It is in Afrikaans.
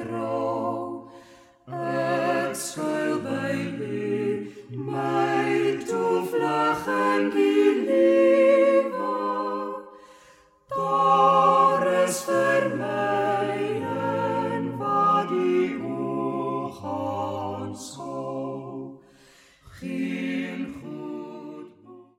trouw. Ek skuil by U, my toevlug en